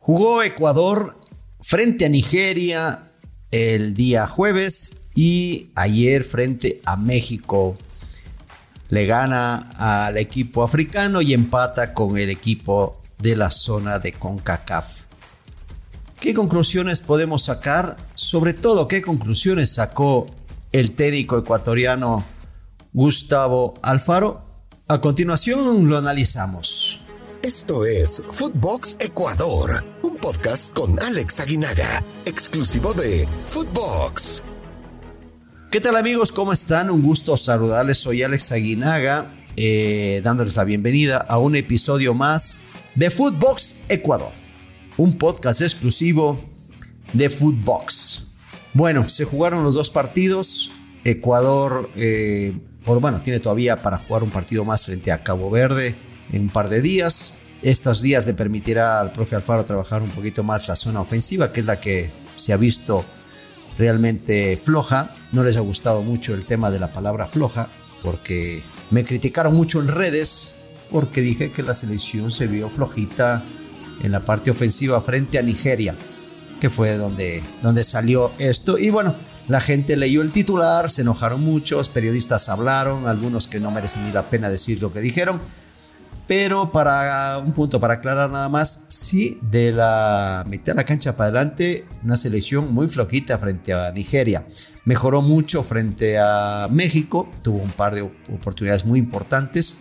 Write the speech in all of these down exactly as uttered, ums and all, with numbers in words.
Jugó Ecuador frente a Nigeria el día jueves y ayer frente a México. Le gana al equipo africano y empata con el equipo de la zona de CONCACAF. ¿Qué conclusiones podemos sacar? Sobre todo, ¿qué conclusiones sacó el técnico ecuatoriano Gustavo Alfaro? A continuación lo analizamos. Esto es Footbox Ecuador, un podcast con Alex Aguinaga, exclusivo de Footbox. ¿Qué tal, amigos? ¿Cómo están? Un gusto saludarles. Soy Alex Aguinaga, eh, dándoles la bienvenida a un episodio más de Footbox Ecuador, un podcast exclusivo de Footbox. Bueno, se jugaron los dos partidos. Ecuador, eh, por, bueno, tiene todavía para jugar un partido más frente a Cabo Verde en un par de días. Estos días le permitirá al profe Alfaro trabajar un poquito más la zona ofensiva, que es la que se ha visto realmente floja. No les ha gustado mucho el tema de la palabra floja, porque me criticaron mucho en redes, porque dije que la selección se vio flojita en la parte ofensiva frente a Nigeria, que fue donde, donde salió esto. Y bueno, la gente leyó el titular, se enojaron muchos, periodistas hablaron, algunos que no merecen ni la pena decir lo que dijeron. Pero para un punto, para aclarar nada más, sí, de la mitad de la cancha para adelante, una selección muy flojita frente a Nigeria. Mejoró mucho frente a México, tuvo un par de oportunidades muy importantes.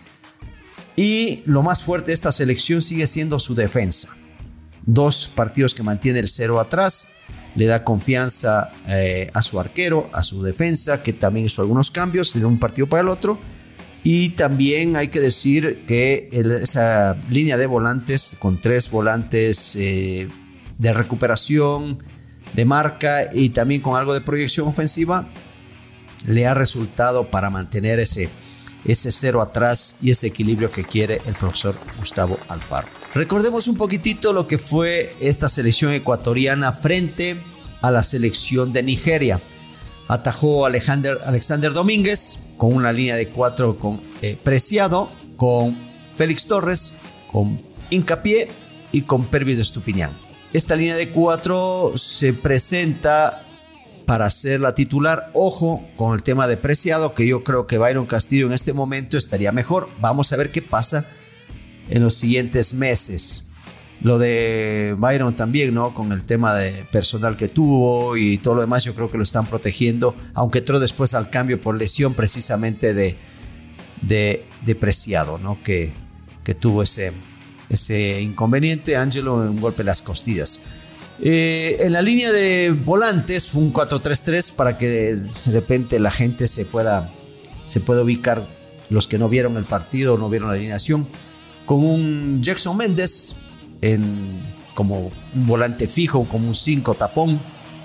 Y lo más fuerte de esta selección sigue siendo su defensa. Dos partidos que mantiene el cero atrás, le da confianza eh, a su arquero, a su defensa, que también hizo algunos cambios de un partido para el otro. Y también hay que decir que el, esa línea de volantes con tres volantes eh, de recuperación, de marca y también con algo de proyección ofensiva le ha resultado para mantener ese, ese cero atrás y ese equilibrio que quiere el profesor Gustavo Alfaro. Recordemos un poquitito lo que fue esta selección ecuatoriana frente a la selección de Nigeria. Atajó Alexander, Alexander Domínguez con una línea de cuatro con eh, Preciado, con Félix Torres, con Hincapié y con Pervis Estupiñán. Esta línea de cuatro se presenta para ser la titular. Ojo con el tema de Preciado, que yo creo que Byron Castillo en este momento estaría mejor. Vamos a ver qué pasa en los siguientes meses. Lo de Byron también, ¿no? Con el tema de personal que tuvo y todo lo demás, yo creo que lo están protegiendo, aunque entró después al cambio por lesión precisamente de, de, de Preciado, ¿no? Que, que tuvo ese, ese inconveniente. Ángelo, un golpe en las costillas. Eh, en la línea de volantes fue un cuatro tres tres para que de repente la gente se pueda, se pueda ubicar, los que no vieron el partido o no vieron la alineación, con un Jackson Méndez En, como un volante fijo, como un cinco tapón.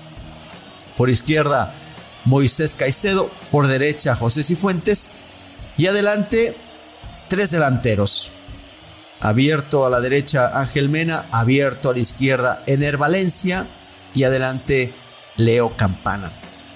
Por izquierda, Moisés Caicedo. Por derecha, José Cifuentes. Y adelante, tres delanteros. Abierto a la derecha, Ángel Mena. Abierto a la izquierda, Ener Valencia. Y adelante, Leo Campana.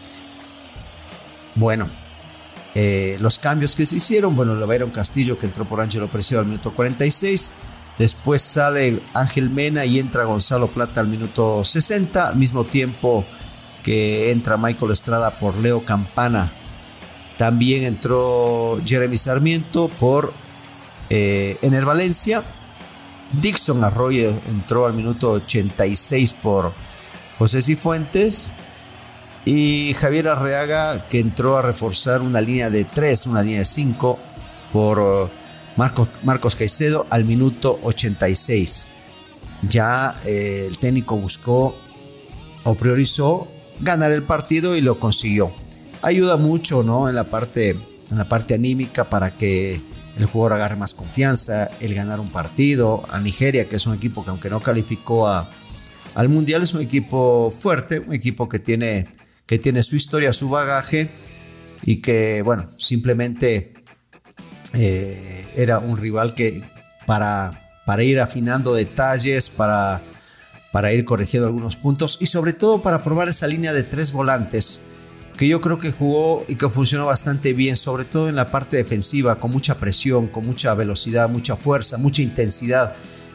Bueno, eh, los cambios que se hicieron. Bueno, lo Byron Castillo, que entró por Ángelo Preciado al minuto cuarenta y seis. Después sale Ángel Mena y entra Gonzalo Plata al minuto sesenta, al mismo tiempo que entra Michael Estrada por Leo Campana. También entró Jeremy Sarmiento por eh, Ener Valencia. Dixon Arroyo entró al minuto ochenta y seis por José Cifuentes. Y Javier Arreaga, que entró a reforzar una línea de tres, una línea de cinco por Marcos, Marcos Caicedo al minuto ochenta y seis. Ya eh, el técnico buscó o priorizó ganar el partido y lo consiguió. Ayuda mucho, ¿no? En la parte, en la parte anímica para que el jugador agarre más confianza, el ganar un partido. A Nigeria, que es un equipo que aunque no calificó a, al Mundial, es un equipo fuerte, un equipo que tiene, que tiene su historia, su bagaje y que, bueno, simplemente Eh, era un rival que para, para ir afinando detalles, para, para ir corrigiendo algunos puntos y sobre todo para probar esa línea de tres volantes que yo creo que jugó y que funcionó bastante bien, sobre todo en la parte defensiva, con mucha presión, con mucha velocidad, mucha fuerza, mucha intensidad.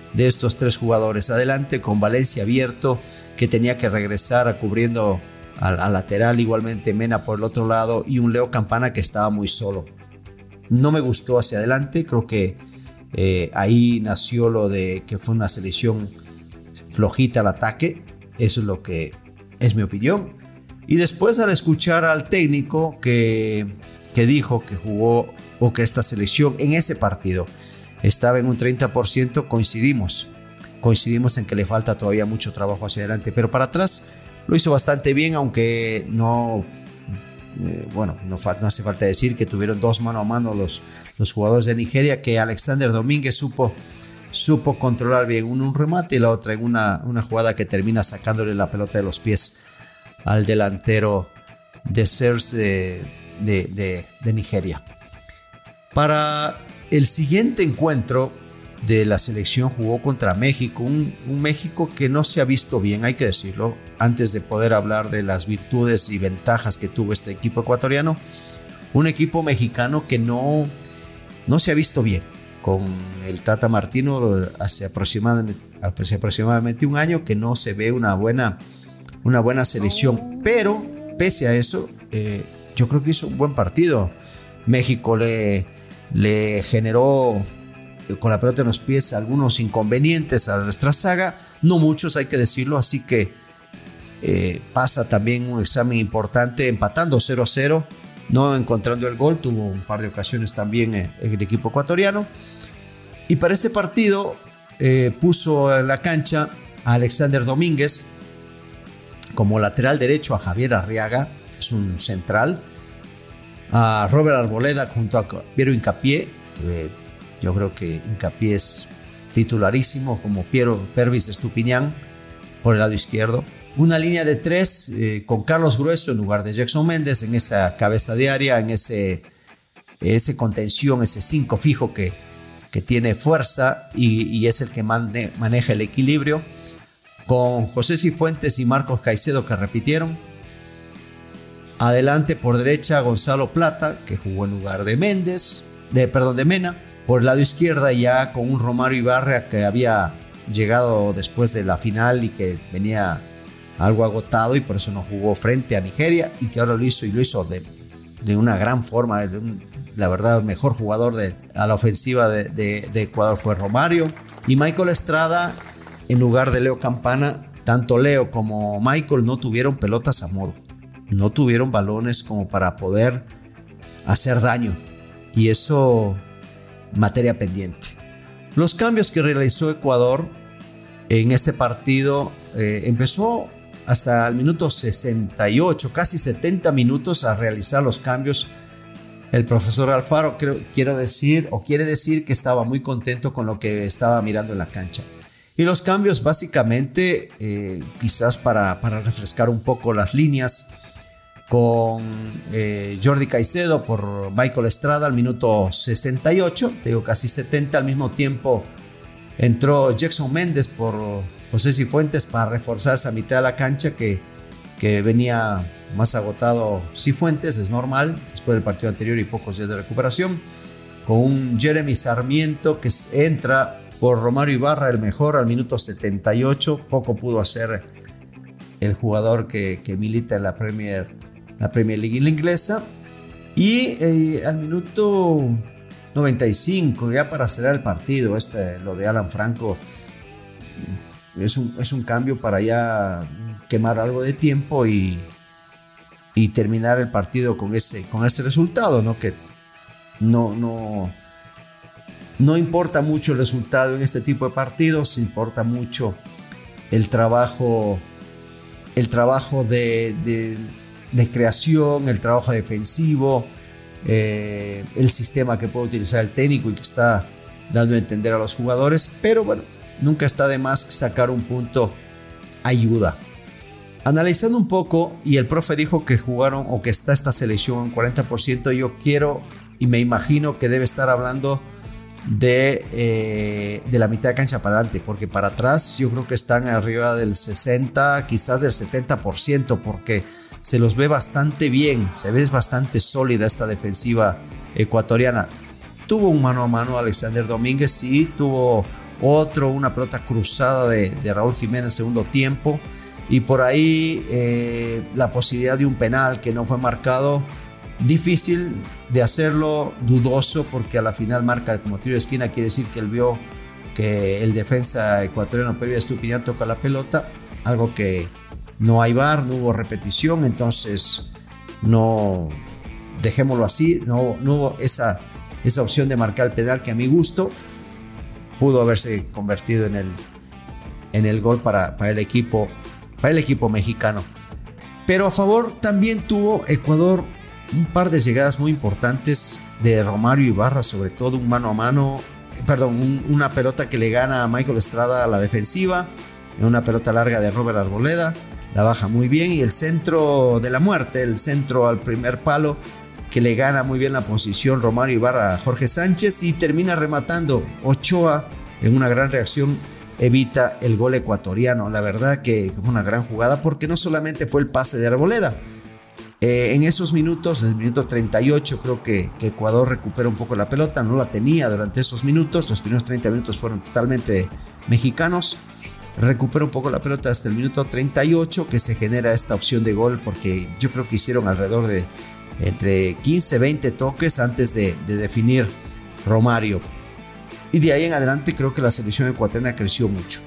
de estos tres jugadores. Adelante con Valencia abierto, que tenía que regresar a cubriendo al, al lateral, igualmente Mena por el otro lado, y un Leo Campana que estaba muy solo. No me gustó hacia adelante, creo que eh, ahí nació lo de que fue una selección flojita al ataque. Eso es lo que es mi opinión. Y después, al escuchar al técnico que, que dijo que jugó o que esta selección en ese partido estaba en un treinta por ciento, coincidimos. Coincidimos en que le falta todavía mucho trabajo hacia adelante, pero para atrás lo hizo bastante bien, aunque no, eh, bueno, no, no hace falta decir que tuvieron dos mano a mano los, los jugadores de Nigeria, que Alexander Domínguez supo, supo controlar bien un, un remate y la otra en una, una jugada que termina sacándole la pelota de los pies al delantero de Cers de, de, de, de Nigeria. Para el siguiente encuentro de la selección jugó contra México, un, un México que no se ha visto bien, hay que decirlo, antes de poder hablar de las virtudes y ventajas que tuvo este equipo ecuatoriano. Un equipo mexicano que no, no se ha visto bien. Con el Tata Martino hace aproximadamente, hace aproximadamente un año que no se ve una buena, una buena selección, pero pese a eso, eh, yo creo que hizo un buen partido. México le, le generó con la pelota en los pies algunos inconvenientes a nuestra saga, no muchos hay que decirlo, así que eh, pasa también un examen importante empatando cero a cero, no encontrando el gol, tuvo un par de ocasiones también eh, el equipo ecuatoriano. Y para este partido eh, puso en la cancha a Alexander Domínguez como lateral derecho, a Javier Arriaga, es un central, a Robert Arboleda junto a Piero Hincapié, que yo creo que Hincapié es titularísimo, como Piero Pervis Estupiñán por el lado izquierdo. Una línea de tres eh, con Carlos Grueso en lugar de Jackson Méndez en esa cabeza de área, en ese, ese contención, ese cinco fijo que, que tiene fuerza y, y es el que mande, maneja el equilibrio. Con José Cifuentes y Marcos Caicedo que repitieron. Adelante por derecha Gonzalo Plata, que jugó en lugar de Méndez, de, perdón, de Mena. Por el lado izquierda ya con un Romario Ibarra que había llegado después de la final y que venía algo agotado y por eso no jugó frente a Nigeria, y que ahora lo hizo y lo hizo de, de una gran forma, de un, la verdad el mejor jugador de, a la ofensiva de, de, de Ecuador fue Romario. Y Michael Estrada en lugar de Leo Campana. Tanto Leo como Michael no tuvieron pelotas a modo, no tuvieron balones como para poder hacer daño, y eso materia pendiente. Los cambios que realizó Ecuador en este partido, eh, empezó hasta el minuto sesenta y ocho, casi setenta minutos a realizar los cambios. El profesor Alfaro creo, quiero decir o quiere decir que estaba muy contento con lo que estaba mirando en la cancha. Y los cambios básicamente eh, quizás para, para refrescar un poco las líneas, con eh, Jordi Caicedo por Michael Estrada al minuto sesenta y ocho, digo casi setenta. Al mismo tiempo entró Jackson Méndez por José Cifuentes para reforzar esa mitad de la cancha que, que venía más agotado Cifuentes, es normal, después del partido anterior y pocos días de recuperación, con un Jeremy Sarmiento que entra por Romario Ibarra, el mejor, al minuto setenta y ocho. Poco pudo hacer el jugador que, que milita en la Premier la Premier League inglesa. Y eh, al minuto noventa y cinco, ya para cerrar el partido, este, lo de Alan Franco es un, es un cambio para ya quemar algo de tiempo y, y terminar el partido con ese, con ese resultado, ¿no? Que no, no, no importa mucho el resultado en este tipo de partidos, importa mucho el trabajo, el trabajo de, de de creación, el trabajo defensivo, eh, el sistema que puede utilizar el técnico y que está dando a entender a los jugadores, pero bueno, nunca está de más sacar un punto, ayuda. Analizando un poco, y el profe dijo que jugaron o que está esta selección en cuarenta por ciento, yo quiero y me imagino que debe estar hablando de, eh, de la mitad de cancha para adelante, porque para atrás yo creo que están arriba del sesenta, quizás del setenta por ciento, porque se los ve bastante bien, se ve bastante sólida esta defensiva ecuatoriana. Tuvo un mano a mano Alexander Domínguez, sí, tuvo otro, una pelota cruzada de, de Raúl Jiménez segundo tiempo, y por ahí eh, la posibilidad de un penal que no fue marcado, difícil de hacerlo, dudoso, porque a la final marca como tiro de esquina, quiere decir que él vio que el defensa ecuatoriano Pepe Estupiñán toca la pelota, algo que no hay V A R, no hubo repetición, entonces no, dejémoslo así, no, no hubo esa, esa opción de marcar el penal que a mi gusto pudo haberse convertido en el, en el gol para, para, el equipo, para el equipo mexicano. Pero a favor también tuvo Ecuador un par de llegadas muy importantes de Romario Ibarra, sobre todo un mano a mano, perdón, un, una pelota que le gana a Michael Estrada a la defensiva, una pelota larga de Robert Arboleda, la baja muy bien, y el centro de la muerte, el centro al primer palo, que le gana muy bien la posición Romario Ibarra a Jorge Sánchez, y termina rematando Ochoa en una gran reacción, evita el gol ecuatoriano. La verdad que fue una gran jugada, porque no solamente fue el pase de Arboleda, eh, en esos minutos, en el minuto treinta y ocho, creo que, que Ecuador recupera un poco la pelota, no la tenía durante esos minutos, los primeros treinta minutos fueron totalmente mexicanos. Recupera un poco la pelota hasta el minuto treinta y ocho, que se genera esta opción de gol, porque yo creo que hicieron alrededor de entre quince a veinte toques antes de, de definir Romario, y de ahí en adelante creo que la selección ecuatoriana creció mucho.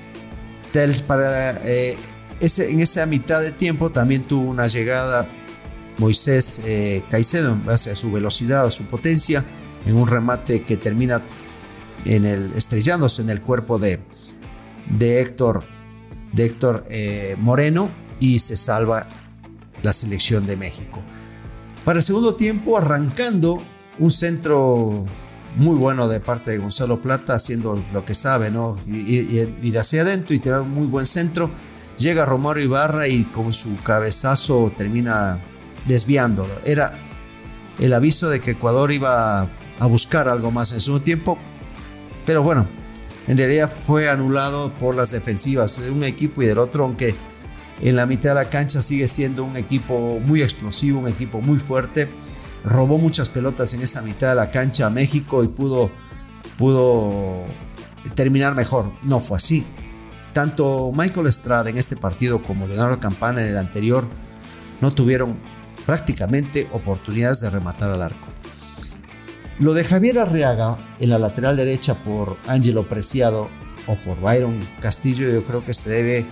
Para, eh, ese, en esa mitad de tiempo también tuvo una llegada Moisés eh, Caicedo en base a su velocidad, a su potencia, en un remate que termina en el, estrellándose en el cuerpo de de Héctor, de Héctor eh, Moreno, y se salva la selección de México. Para el segundo tiempo, arrancando un centro muy bueno de parte de Gonzalo Plata, haciendo lo que sabe, ¿no? Ir, ir hacia adentro y tirar un muy buen centro. Llega Romario Ibarra y con su cabezazo termina desviándolo. Era el aviso de que Ecuador iba a buscar algo más en el segundo tiempo, pero bueno, en realidad fue anulado por las defensivas de un equipo y del otro, aunque en la mitad de la cancha sigue siendo un equipo muy explosivo, un equipo muy fuerte. Robó muchas pelotas en esa mitad de la cancha a México y pudo, pudo terminar mejor. No fue así. Tanto Michael Estrada en este partido como Leonardo Campana en el anterior no tuvieron prácticamente oportunidades de rematar al arco. Lo de Javier Arriaga en la lateral derecha por Ángelo Preciado o por Byron Castillo, yo creo que se debe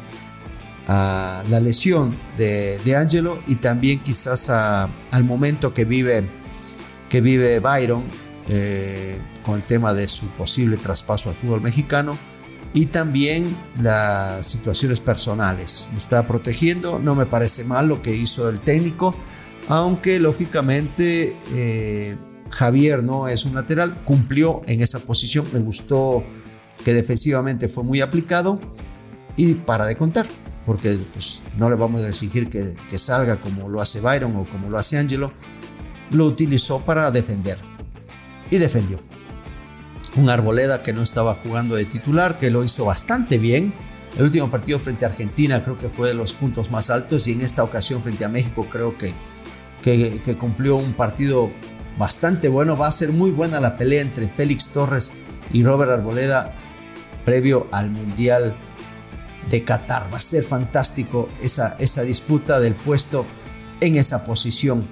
a la lesión de, de Ángelo, y también quizás a, al momento que vive, que vive Byron eh, con el tema de su posible traspaso al fútbol mexicano, y también las situaciones personales. Me está protegiendo, no me parece mal lo que hizo el técnico, aunque lógicamente eh, Javier no es un lateral, cumplió en esa posición, me gustó que defensivamente fue muy aplicado, y para de contar, porque pues, no le vamos a exigir que, que salga como lo hace Byron o como lo hace Ángelo. Lo utilizó para defender y defendió. Un Arboleda que no estaba jugando de titular, que lo hizo bastante bien. El último partido frente a Argentina creo que fue de los puntos más altos, y en esta ocasión frente a México creo que, que, que cumplió un partido bastante bueno. Va a ser muy buena la pelea entre Félix Torres y Robert Arboleda previo al Mundial de Qatar. Va a ser fantástico esa, esa disputa del puesto en esa posición.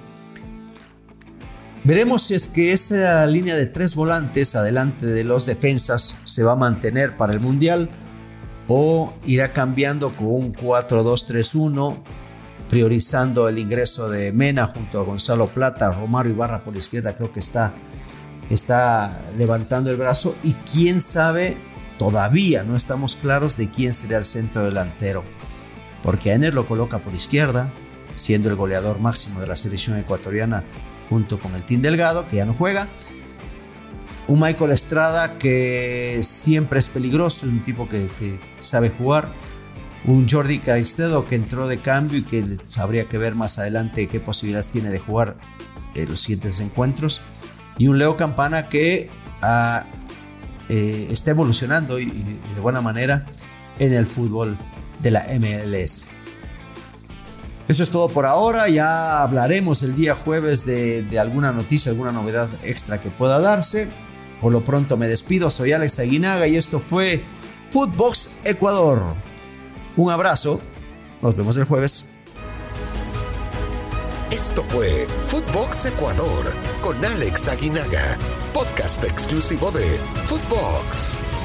Veremos si es que esa línea de tres volantes adelante de los defensas se va a mantener para el Mundial, o irá cambiando con un cuatro dos tres uno, priorizando el ingreso de Mena junto a Gonzalo Plata. Romario Ibarra por la izquierda creo que está, está levantando el brazo, y quién sabe, todavía no estamos claros de quién será el centro delantero, porque Ener lo coloca por izquierda, siendo el goleador máximo de la selección ecuatoriana junto con el Team Delgado, que ya no juega. Un Michael Estrada que siempre es peligroso, un tipo que, que sabe jugar. Un Jordi Caicedo que entró de cambio y que habría que ver más adelante qué posibilidades tiene de jugar en los siguientes encuentros. Y un Leo Campana que uh, eh, está evolucionando y, y de buena manera en el fútbol de la M L S. Eso es todo por ahora. Ya hablaremos el día jueves de, de alguna noticia, alguna novedad extra que pueda darse. Por lo pronto me despido, soy Alex Aguinaga y esto fue Footbox Ecuador. Un abrazo, nos vemos el jueves. Esto fue Footbox Ecuador con Alex Aguinaga, podcast exclusivo de Footbox.